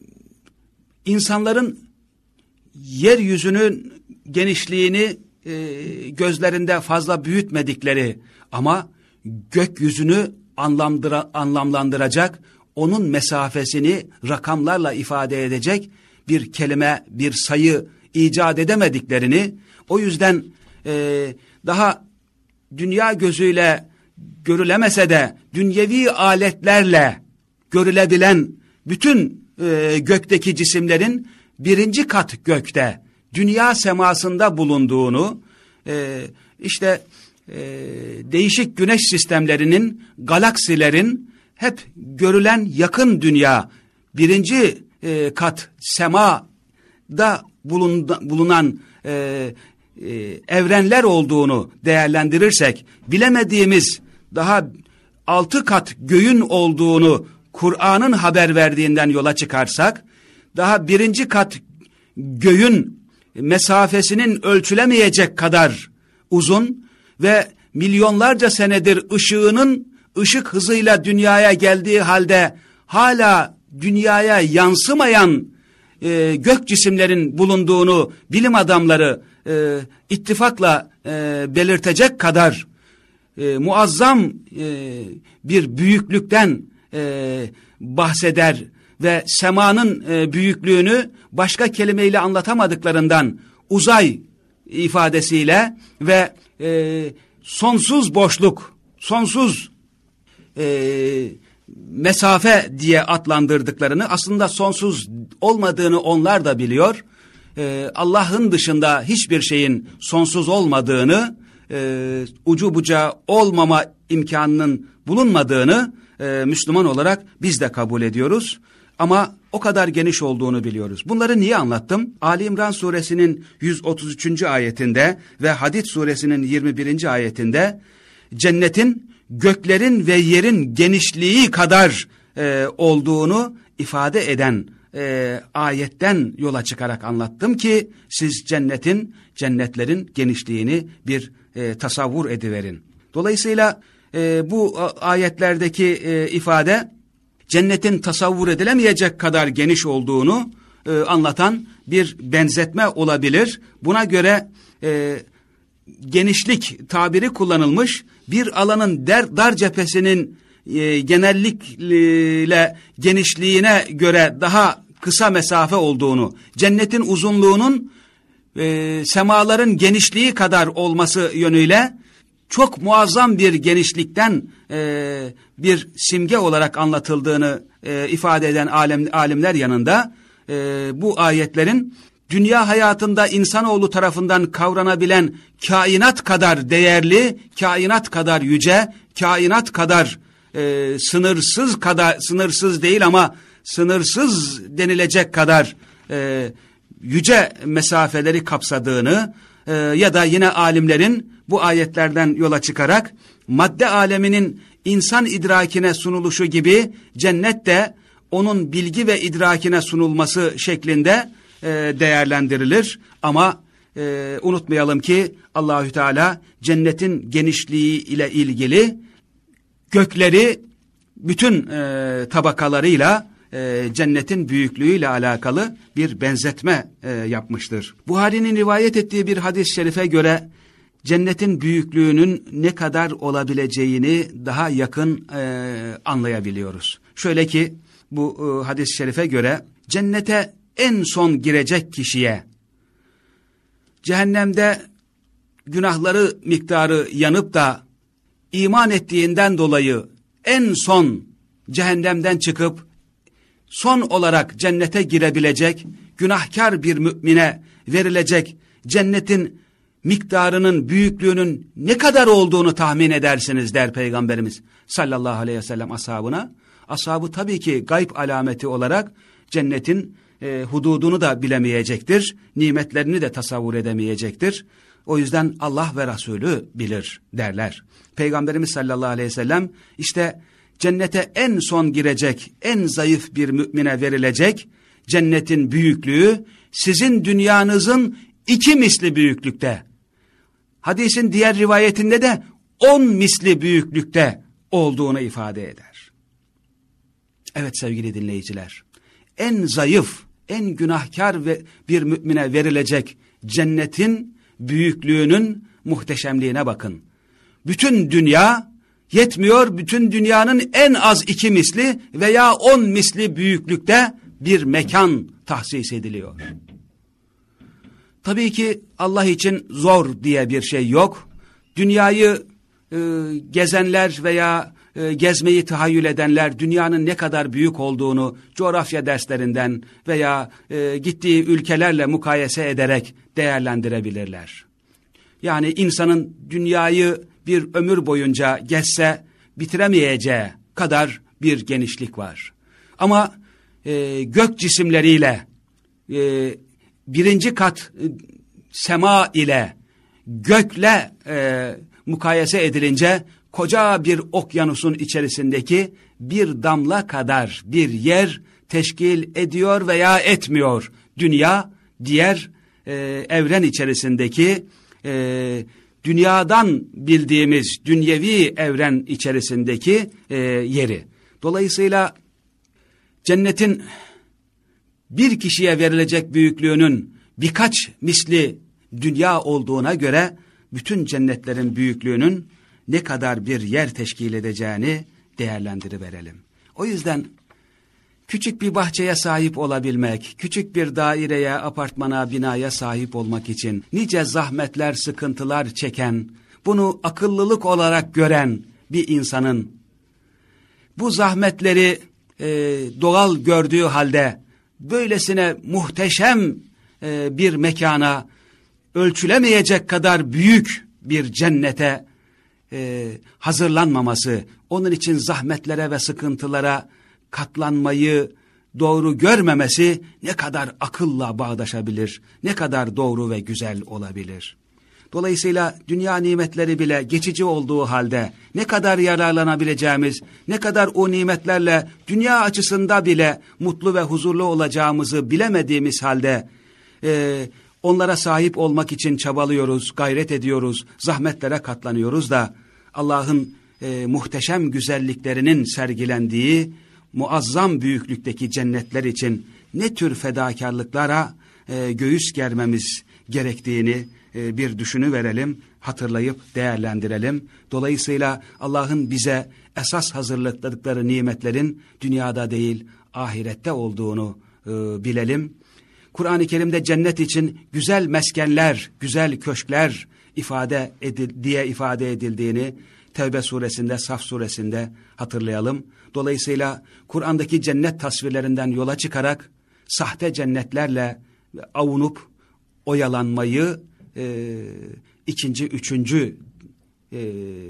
insanların yeryüzünün genişliğini e, gözlerinde fazla büyütmedikleri ama gökyüzünü anlamlandıra, anlamlandıracak, onun mesafesini rakamlarla ifade edecek bir kelime, bir sayı icat edemediklerini, o yüzden e, daha dünya gözüyle görülemese de dünyevi aletlerle görülebilen bütün e, gökteki cisimlerin birinci kat gökte, dünya semasında bulunduğunu, e, işte e, değişik güneş sistemlerinin, galaksilerin hep görülen yakın dünya, birinci e, kat semada bulunan e, e, evrenler olduğunu değerlendirirsek, bilemediğimiz daha altı kat göğün olduğunu Kur'an'ın haber verdiğinden yola çıkarsak, daha birinci kat göğün mesafesinin ölçülemeyecek kadar uzun ve milyonlarca senedir ışığının ışık hızıyla dünyaya geldiği halde hala dünyaya yansımayan e, gök cisimlerin bulunduğunu bilim adamları e, ittifakla e, belirtecek kadar e, muazzam e, bir büyüklükten e, bahseder ve semanın e, büyüklüğünü başka kelimeyle anlatamadıklarından uzay ifadesiyle ve e, sonsuz boşluk, sonsuz e, mesafe diye adlandırdıklarını, aslında sonsuz olmadığını onlar da biliyor. E, Allah'ın dışında hiçbir şeyin sonsuz olmadığını, e, ucu bucağı olmama imkanının bulunmadığını e, Müslüman olarak biz de kabul ediyoruz. Ama o kadar geniş olduğunu biliyoruz. Bunları niye anlattım? Ali İmran suresinin yüz otuz üçüncü ayetinde ve Hadid suresinin yirmi birinci ayetinde cennetin göklerin ve yerin genişliği kadar e, olduğunu ifade eden e, ayetten yola çıkarak anlattım ki siz cennetin, cennetlerin genişliğini bir e, tasavvur ediverin. Dolayısıyla e, bu ayetlerdeki e, ifade cennetin tasavvur edilemeyecek kadar geniş olduğunu e, anlatan bir benzetme olabilir. Buna göre e, genişlik tabiri kullanılmış, bir alanın der, dar cephesinin e, genellikle genişliğine göre daha kısa mesafe olduğunu, cennetin uzunluğunun e, semaların genişliği kadar olması yönüyle çok muazzam bir genişlikten e, bir simge olarak anlatıldığını e, ifade eden alem, alimler yanında e, bu ayetlerin dünya hayatında insanoğlu tarafından kavranabilen kainat kadar değerli, kainat kadar yüce, kainat kadar e, sınırsız kadar sınırsız değil ama sınırsız denilecek kadar e, yüce mesafeleri kapsadığını e, ya da yine alimlerin bu ayetlerden yola çıkarak madde aleminin insan idrakine sunuluşu gibi cennet de onun bilgi ve idrakine sunulması şeklinde e, değerlendirilir. Ama e, unutmayalım ki Allahü Teala cennetin genişliği ile ilgili gökleri bütün e, tabakalarıyla e, cennetin büyüklüğüyle alakalı bir benzetme e, yapmıştır. Buhari'nin rivayet ettiği bir hadis-i şerife göre cennetin büyüklüğünün ne kadar olabileceğini daha yakın e, anlayabiliyoruz. Şöyle ki bu e, hadis-i şerife göre cennete en son girecek kişiye cehennemde günahları miktarı yanıp da iman ettiğinden dolayı en son cehennemden çıkıp son olarak cennete girebilecek günahkar bir mümine verilecek cennetin miktarının, büyüklüğünün ne kadar olduğunu tahmin edersiniz der Peygamberimiz sallallahu aleyhi ve sellem ashabına. Ashabı tabii ki gayb alameti olarak cennetin e, hududunu da bilemeyecektir, nimetlerini de tasavvur edemeyecektir. O yüzden Allah ve Resulü bilir derler. Peygamberimiz sallallahu aleyhi ve sellem işte cennete en son girecek, en zayıf bir mümine verilecek cennetin büyüklüğü sizin dünyanızın iki misli büyüklükte. Hadisin diğer rivayetinde de on misli büyüklükte olduğunu ifade eder. Evet sevgili dinleyiciler, en zayıf, en günahkar ve bir mümine verilecek cennetin büyüklüğünün muhteşemliğine bakın. Bütün dünya yetmiyor, bütün dünyanın en az iki misli veya on misli büyüklükte bir mekan tahsis ediliyor. Tabii ki Allah için zor diye bir şey yok. Dünyayı e, gezenler veya e, gezmeyi tahayyül edenler dünyanın ne kadar büyük olduğunu coğrafya derslerinden veya e, gittiği ülkelerle mukayese ederek değerlendirebilirler. Yani insanın dünyayı bir ömür boyunca gezse bitiremeyeceği kadar bir genişlik var. Ama e, gök cisimleriyle e, birinci kat e, sema ile gökle e, mukayese edilince koca bir okyanusun içerisindeki bir damla kadar bir yer teşkil ediyor veya etmiyor. Dünya diğer e, evren içerisindeki e, dünyadan bildiğimiz dünyevi evren içerisindeki e, yeri. Dolayısıyla cennetin bir kişiye verilecek büyüklüğünün birkaç misli dünya olduğuna göre bütün cennetlerin büyüklüğünün ne kadar bir yer teşkil edeceğini değerlendiriverelim. O yüzden küçük bir bahçeye sahip olabilmek, küçük bir daireye, apartmana, binaya sahip olmak için nice zahmetler, sıkıntılar çeken, bunu akıllılık olarak gören bir insanın bu zahmetleri e, doğal gördüğü halde böylesine muhteşem e, bir mekana, ölçülemeyecek kadar büyük bir cennete e, hazırlanmaması, onun için zahmetlere ve sıkıntılara katlanmayı doğru görmemesi ne kadar akılla bağdaşabilir, ne kadar doğru ve güzel olabilir. Dolayısıyla dünya nimetleri bile geçici olduğu halde ne kadar yararlanabileceğimiz, ne kadar o nimetlerle dünya açısında bile mutlu ve huzurlu olacağımızı bilemediğimiz halde e, onlara sahip olmak için çabalıyoruz, gayret ediyoruz, zahmetlere katlanıyoruz da Allah'ın e, muhteşem güzelliklerinin sergilendiği muazzam büyüklükteki cennetler için ne tür fedakarlıklara e, göğüs germemiz gerektiğini e, bir düşünüverelim, hatırlayıp değerlendirelim. Dolayısıyla Allah'ın bize esas hazırladıkları nimetlerin dünyada değil ahirette olduğunu e, bilelim. Kur'an-ı Kerim'de cennet için güzel meskenler, güzel köşkler ifade edil, diye ifade edildiğini Tevbe suresinde, Saf suresinde hatırlayalım. Dolayısıyla Kur'an'daki cennet tasvirlerinden yola çıkarak sahte cennetlerle avunup oyalanmayı e, ikinci, üçüncü e,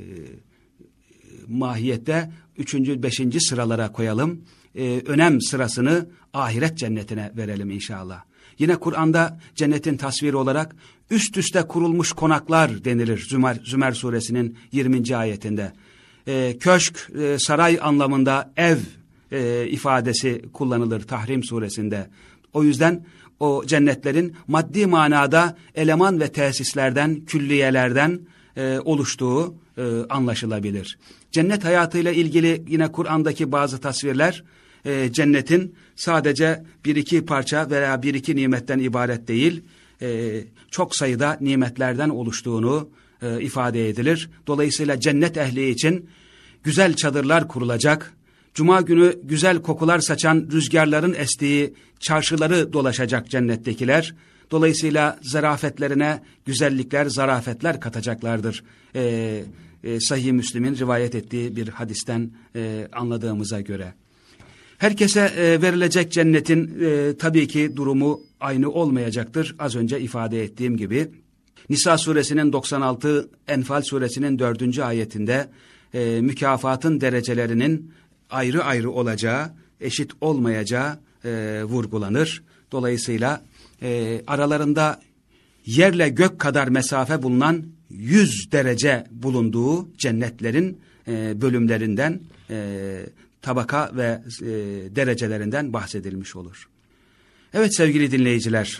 mahiyette üçüncü, beşinci sıralara koyalım. E, önem sırasını ahiret cennetine verelim inşallah. Yine Kur'an'da cennetin tasviri olarak üst üste kurulmuş konaklar denilir Zümer, Zümer suresinin yirminci ayetinde. E, köşk, e, saray anlamında ev e, ifadesi kullanılır Tahrim suresinde. O yüzden o cennetlerin maddi manada eleman ve tesislerden, külliyelerden e, oluştuğu e, anlaşılabilir. Cennet hayatıyla ilgili yine Kur'an'daki bazı tasvirler e, cennetin sadece bir iki parça veya bir iki nimetten ibaret değil, e, çok sayıda nimetlerden oluştuğunu e, ifade edilir. Dolayısıyla cennet ehli için güzel çadırlar kurulacak, Cuma günü güzel kokular saçan rüzgarların estiği çarşıları dolaşacak cennettekiler. Dolayısıyla zarafetlerine güzellikler, zarafetler katacaklardır. Ee, e, Sahih Müslim'in rivayet ettiği bir hadisten e, anladığımıza göre. Herkese e, verilecek cennetin e, tabii ki durumu aynı olmayacaktır. Az önce ifade ettiğim gibi. Nisa suresinin doksan altı, Enfal suresinin dördüncü ayetinde e, mükafatın derecelerinin ayrı ayrı olacağı, eşit olmayacağı e, vurgulanır. Dolayısıyla e, aralarında yerle gök kadar mesafe bulunan yüz derece bulunduğu cennetlerin e, bölümlerinden, e, tabaka ve e, derecelerinden bahsedilmiş olur. Evet sevgili dinleyiciler,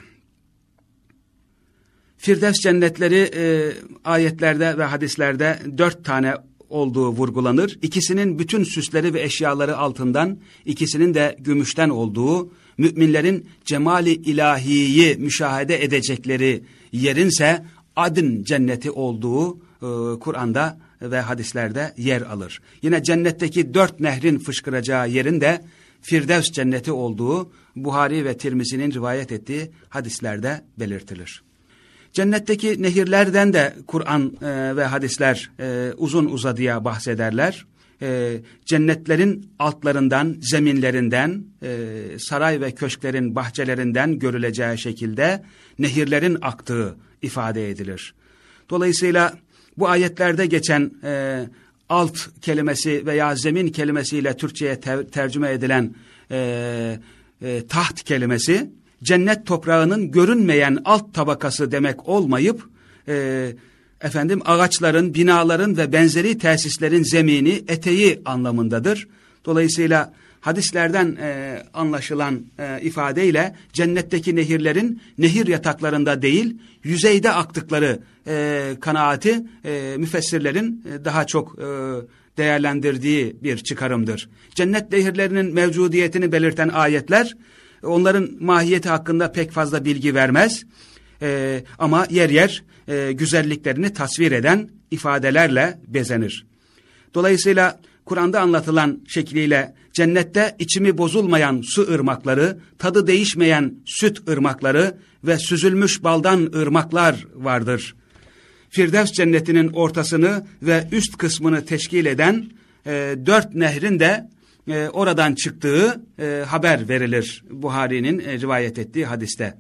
Firdevs cennetleri e, ayetlerde ve hadislerde dört tane olduğu vurgulanır. İkisinin bütün süsleri ve eşyaları altından, ikisinin de gümüşten olduğu, müminlerin cemali ilahiyi müşahede edecekleri yerinse adın cenneti olduğu e, Kur'an'da ve hadislerde yer alır. Yine cennetteki dört nehrin fışkıracağı yerin de Firdevs cenneti olduğu Buhari ve Tirmizi'nin rivayet ettiği hadislerde belirtilir. Cennetteki nehirlerden de Kur'an e, ve hadisler e, uzun uzadıya bahsederler. E, cennetlerin altlarından, zeminlerinden, e, saray ve köşklerin bahçelerinden görüleceği şekilde nehirlerin aktığı ifade edilir. Dolayısıyla bu ayetlerde geçen e, alt kelimesi veya zemin kelimesiyle Türkçe'ye te- tercüme edilen e, e, taht kelimesi, cennet toprağının görünmeyen alt tabakası demek olmayıp, e, efendim ağaçların, binaların ve benzeri tesislerin zemini, eteği anlamındadır. Dolayısıyla hadislerden e, anlaşılan e, ifadeyle cennetteki nehirlerin nehir yataklarında değil, yüzeyde aktıkları e, kanaati e, müfessirlerin e, daha çok e, değerlendirdiği bir çıkarımdır. Cennet nehirlerinin mevcudiyetini belirten ayetler, onların mahiyeti hakkında pek fazla bilgi vermez. Ee, ama yer yer e, güzelliklerini tasvir eden ifadelerle bezenir. Dolayısıyla Kur'an'da anlatılan şekliyle cennette içimi bozulmayan su ırmakları, tadı değişmeyen süt ırmakları ve süzülmüş baldan ırmaklar vardır. Firdevs cennetinin ortasını ve üst kısmını teşkil eden e, dört nehrin de e, oradan çıktığı e, haber verilir Buhari'nin e, rivayet ettiği hadiste.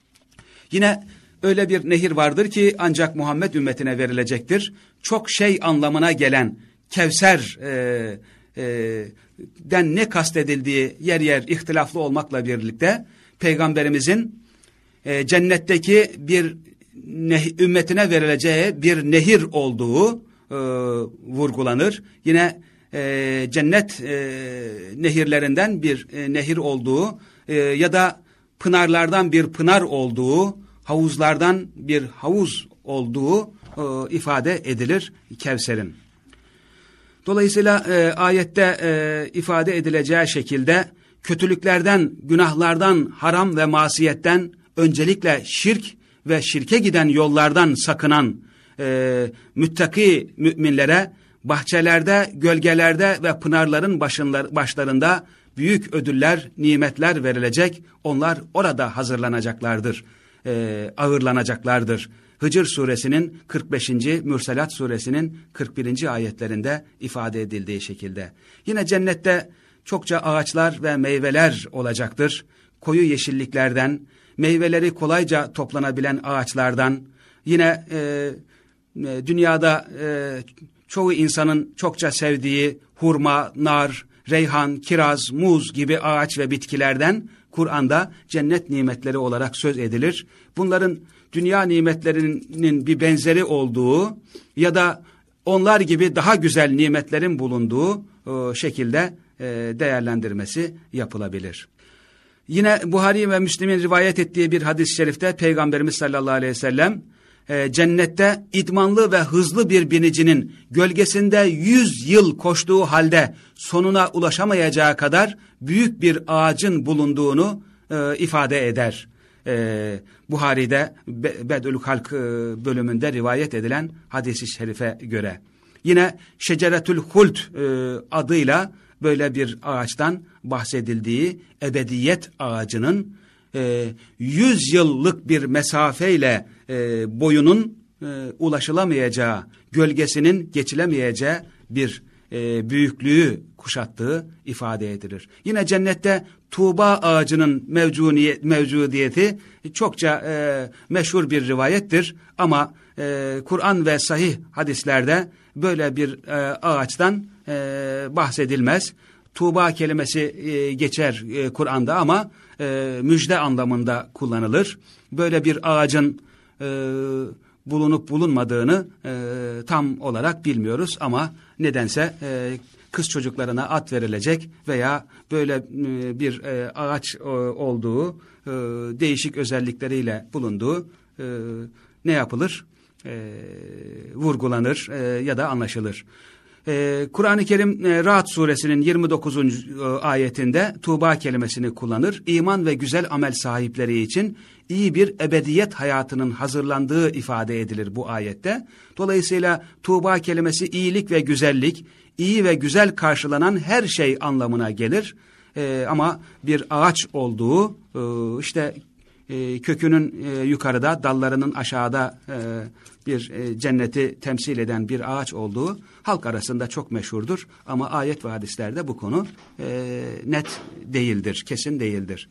Yine öyle bir nehir vardır ki ancak Muhammed ümmetine verilecektir. Çok şey anlamına gelen Kevser e, e, den ne kastedildiği yer yer ihtilaflı olmakla birlikte Peygamberimizin e, cennetteki bir ne, ümmetine verileceği bir nehir olduğu e, vurgulanır. Yine e, cennet e, nehirlerinden bir e, nehir olduğu e, ya da pınarlardan bir pınar olduğu, havuzlardan bir havuz olduğu e, ifade edilir Kevser'in. Dolayısıyla e, ayette e, ifade edileceği şekilde kötülüklerden, günahlardan, haram ve masiyetten, öncelikle şirk ve şirke giden yollardan sakınan e, müttaki müminlere bahçelerde, gölgelerde ve pınarların başınlar, başlarında büyük ödüller, nimetler verilecek. Onlar orada hazırlanacaklardır, e, ağırlanacaklardır. Hicr suresinin kırk beşinci. Mürselat suresinin kırk birinci ayetlerinde ifade edildiği şekilde. Yine cennette çokça ağaçlar ve meyveler olacaktır. Koyu yeşilliklerden, meyveleri kolayca toplanabilen ağaçlardan, yine e, e, dünyada e, çoğu insanın çokça sevdiği hurma, nar, reyhan, kiraz, muz gibi ağaç ve bitkilerden Kur'an'da cennet nimetleri olarak söz edilir. Bunların dünya nimetlerinin bir benzeri olduğu ya da onlar gibi daha güzel nimetlerin bulunduğu e, şekilde e, değerlendirmesi yapılabilir. Yine Buhari ve Müslim'in rivayet ettiği bir hadis-i şerifte Peygamberimiz sallallahu aleyhi ve sellem e, cennette idmanlı ve hızlı bir binicinin gölgesinde yüz yıl koştuğu halde sonuna ulaşamayacağı kadar büyük bir ağacın bulunduğunu e, ifade eder. E, Buhari'de Be Bedül Halk e, bölümünde rivayet edilen hadis-i şerife göre. Yine Şeceretül Huld e, adıyla böyle bir ağaçtan bahsedildiği ebediyet ağacının e, yüz yıllık bir mesafeyle e, boyunun e, ulaşılamayacağı, gölgesinin geçilemeyeceği bir e, büyüklüğü kuşattığı ifade edilir. Yine cennette Tuğba ağacının mevcudiyeti çokça e, meşhur bir rivayettir ama e, Kur'an ve sahih hadislerde böyle bir e, ağaçtan e, bahsedilmez. Tuğba kelimesi e, geçer e, Kur'an'da ama e, müjde anlamında kullanılır. Böyle bir ağacın e, bulunup bulunmadığını e, tam olarak bilmiyoruz ama nedense e, kız çocuklarına ad verilecek veya böyle e, bir e, ağaç e, olduğu, e, değişik özellikleriyle bulunduğu e, ne yapılır? E, vurgulanır e, ya da anlaşılır. Ee, Kur'an-ı Kerim e, Ra'd suresinin yirmi dokuzuncu E, ayetinde Tuğba kelimesini kullanır. İman ve güzel amel sahipleri için iyi bir ebediyet hayatının hazırlandığı ifade edilir bu ayette. Dolayısıyla Tuğba kelimesi iyilik ve güzellik, iyi ve güzel karşılanan her şey anlamına gelir. Ee, ama bir ağaç olduğu, e, işte e, kökünün e, yukarıda, dallarının aşağıda e, bir e, cenneti temsil eden bir ağaç olduğu halk arasında çok meşhurdur. Ama ayet ve hadislerde bu konu e, net değildir, kesin değildir.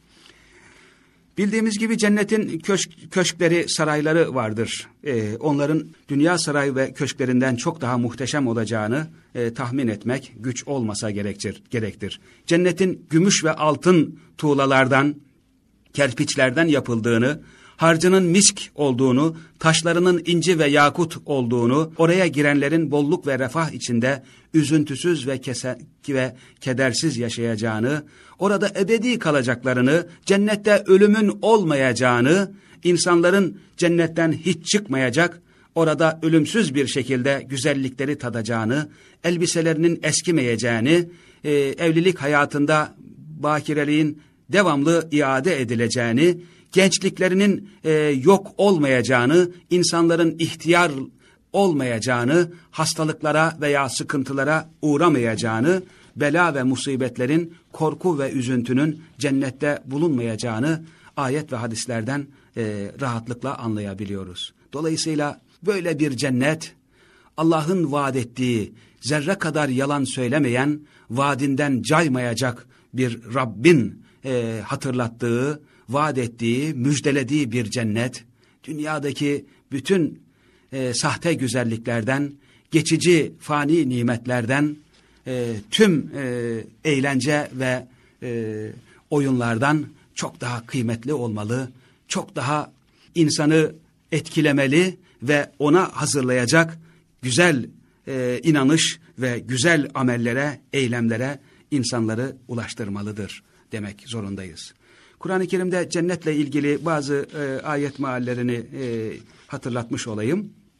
Bildiğimiz gibi cennetin köşk, köşkleri, sarayları vardır. E, onların dünya sarayı ve köşklerinden çok daha muhteşem olacağını e, tahmin etmek güç olmasa gerektir, gerektir. Cennetin gümüş ve altın tuğlalardan, kerpiçlerden yapıldığını, harcının misk olduğunu, taşlarının inci ve yakut olduğunu, oraya girenlerin bolluk ve refah içinde üzüntüsüz ve, kese, ve kedersiz yaşayacağını, orada ebedi kalacaklarını, cennette ölümün olmayacağını, insanların cennetten hiç çıkmayacak, orada ölümsüz bir şekilde güzellikleri tadacağını, elbiselerinin eskimeyeceğini, e, evlilik hayatında bakireliğin devamlı iade edileceğini, gençliklerinin e, yok olmayacağını, insanların ihtiyar olmayacağını, hastalıklara veya sıkıntılara uğramayacağını, bela ve musibetlerin, korku ve üzüntünün cennette bulunmayacağını ayet ve hadislerden e, rahatlıkla anlayabiliyoruz. Dolayısıyla böyle bir cennet, Allah'ın vaat ettiği, zerre kadar yalan söylemeyen, vaadinden caymayacak bir Rabbin e, hatırlattığı, vaat ettiği, müjdelediği bir cennet, dünyadaki bütün e, sahte güzelliklerden, geçici fani nimetlerden, e, tüm e, eğlence ve e, oyunlardan çok daha kıymetli olmalı, çok daha insanı etkilemeli ve ona hazırlayacak güzel e, inanış ve güzel amellere, eylemlere insanları ulaştırmalıdır demek zorundayız. Kur'an-ı Kerim'de cennetle ilgili bazı e, ayet meallerini e, hatırlatmış olayım.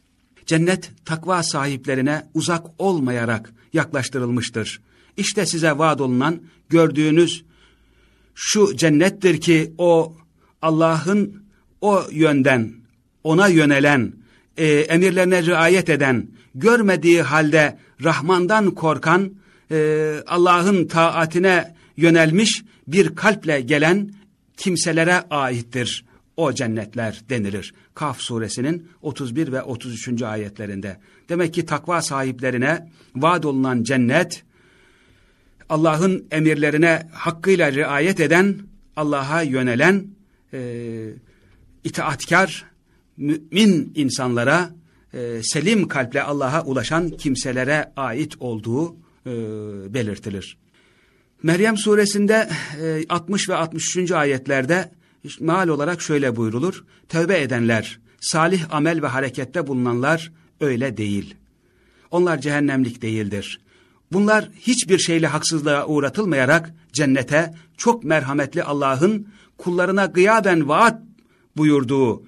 Cennet takva sahiplerine uzak olmayarak yaklaştırılmıştır. İşte size vaat olunan gördüğünüz şu cennettir ki o Allah'ın o yönden ona yönelen, e, emirlerine riayet eden, görmediği halde Rahman'dan korkan, e, Allah'ın taatine yönelmiş bir kalple gelen kimselere aittir o cennetler denilir. Kaf suresinin otuz bir ve otuz üçüncü ayetlerinde. Demek ki takva sahiplerine vaat olunan cennet, Allah'ın emirlerine hakkıyla riayet eden, Allah'a yönelen, e, itaatkar, mümin insanlara, e, selim kalple Allah'a ulaşan kimselere ait olduğu e, belirtilir. Meryem suresinde e, altmış ve altmış üçüncü ayetlerde meal olarak şöyle buyrulur. Tövbe edenler, salih amel ve harekette bulunanlar öyle değil. Onlar cehennemlik değildir. Bunlar hiçbir şeyle haksızlığa uğratılmayarak cennete çok merhametli Allah'ın kullarına gıyaben vaat buyurduğu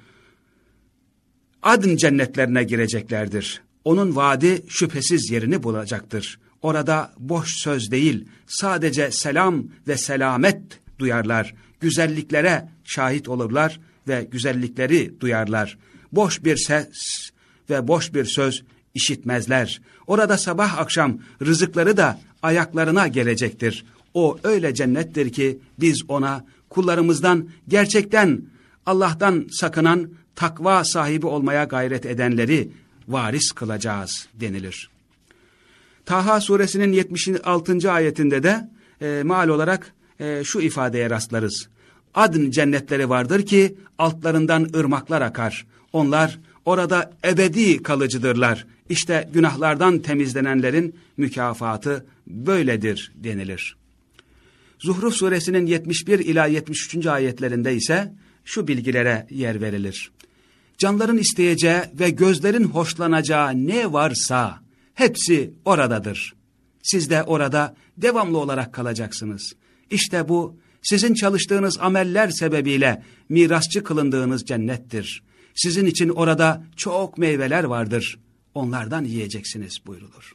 adn cennetlerine gireceklerdir. Onun vaadi şüphesiz yerini bulacaktır. Orada boş söz değil, sadece selam ve selamet duyarlar. Güzelliklere şahit olurlar ve güzellikleri duyarlar. Boş bir ses ve boş bir söz işitmezler. Orada sabah akşam rızıkları da ayaklarına gelecektir. O öyle cennettir ki biz ona kullarımızdan gerçekten Allah'tan sakınan, takva sahibi olmaya gayret edenleri varis kılacağız denilir. Taha suresinin yetmiş altıncı ayetinde de e, meal olarak e, şu ifadeye rastlarız. Adn cennetleri vardır ki altlarından ırmaklar akar. Onlar orada ebedi kalıcıdırlar. İşte günahlardan temizlenenlerin mükafatı böyledir denilir. Zuhruf suresinin yetmiş bir ila yetmiş üçüncü ayetlerinde ise şu bilgilere yer verilir. Canların isteyeceği ve gözlerin hoşlanacağı ne varsa hepsi oradadır. Siz de orada devamlı olarak kalacaksınız. İşte bu sizin çalıştığınız ameller sebebiyle mirasçı kılındığınız cennettir. Sizin için orada çok meyveler vardır. Onlardan yiyeceksiniz buyrulur.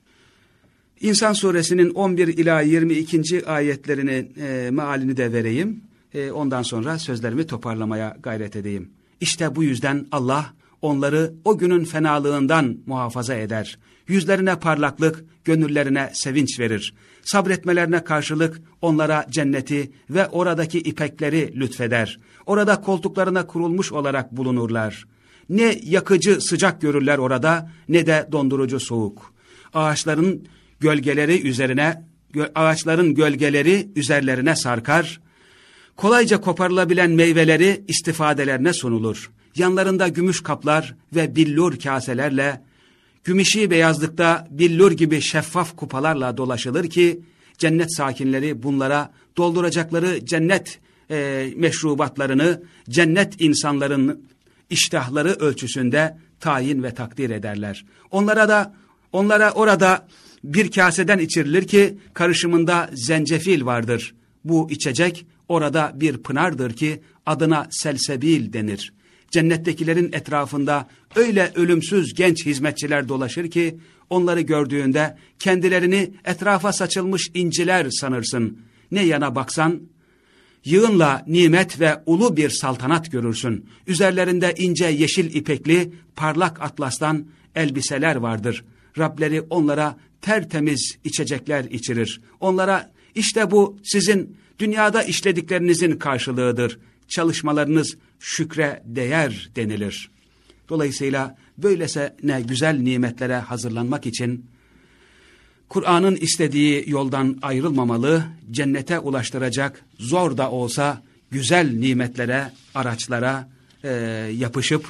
İnsan suresinin on bir ila yirmi ikinci ayetlerinin e, mealini de vereyim. E, ondan sonra sözlerimi toparlamaya gayret edeyim. İşte bu yüzden Allah onları o günün fenalığından muhafaza eder. Yüzlerine parlaklık, gönüllerine sevinç verir. Sabretmelerine karşılık onlara cenneti ve oradaki ipekleri lütfeder. Orada koltuklarına kurulmuş olarak bulunurlar. Ne yakıcı sıcak görürler orada, ne de dondurucu soğuk. Ağaçların gölgeleri üzerine, ağaçların gölgeleri üzerlerine sarkar. Kolayca koparılabilen meyveleri istifadelerine sunulur. Yanlarında gümüş kaplar ve billur kaselerle, gümüşi beyazlıkta billur gibi şeffaf kupalarla dolaşılır ki, cennet sakinleri bunlara dolduracakları cennet e, meşrubatlarını, cennet insanların iştahları ölçüsünde tayin ve takdir ederler. Onlara da, onlara orada bir kaseden içirilir ki, karışımında zencefil vardır. Bu içecek orada bir pınardır ki, adına selsebil denir. Cennettekilerin etrafında öyle ölümsüz genç hizmetçiler dolaşır ki, onları gördüğünde kendilerini etrafa saçılmış inciler sanırsın. Ne yana baksan, yığınla nimet ve ulu bir saltanat görürsün. Üzerlerinde ince yeşil ipekli, parlak atlastan elbiseler vardır. Rableri onlara tertemiz içecekler içirir. Onlara işte bu sizin dünyada işlediklerinizin karşılığıdır. Çalışmalarınız şükre değer denilir. Dolayısıyla böylesine güzel nimetlere hazırlanmak için Kur'an'ın istediği yoldan ayrılmamalı, cennete ulaştıracak zor da olsa güzel nimetlere, araçlara e, yapışıp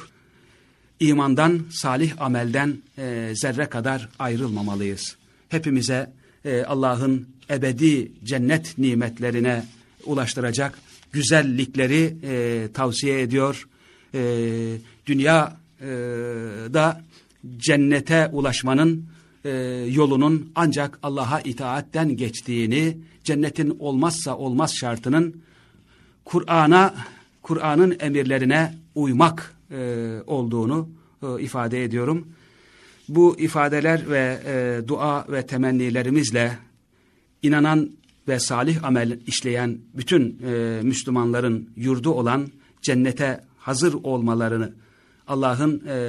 imandan, salih amelden e, zerre kadar ayrılmamalıyız. Hepimize e, Allah'ın ebedi cennet nimetlerine ulaştıracak güzellikleri e, tavsiye ediyor. E, dünya e, da cennete ulaşmanın e, yolunun ancak Allah'a itaatten geçtiğini, cennetin olmazsa olmaz şartının Kur'an'a, Kur'an'ın emirlerine uymak e, olduğunu e, ifade ediyorum. Bu ifadeler ve e, dua ve temennilerimizle inanan ve salih amel işleyen bütün e, Müslümanların yurdu olan cennete hazır olmalarını, Allah'ın e,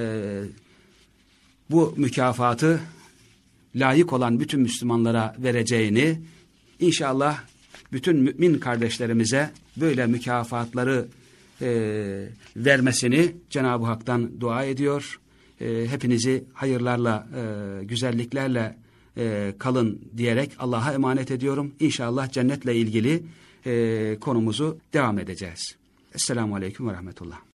bu mükafatı layık olan bütün Müslümanlara vereceğini, inşallah bütün mümin kardeşlerimize böyle mükafatları e, vermesini Cenab-ı Hak'tan dua ediyor. E, hepinizi hayırlarla, e, güzelliklerle e, kalın diyerek Allah'a emanet ediyorum. İnşallah cennetle ilgili e, konumuzu devam edeceğiz. Esselamu Aleyküm ve Rahmetullah.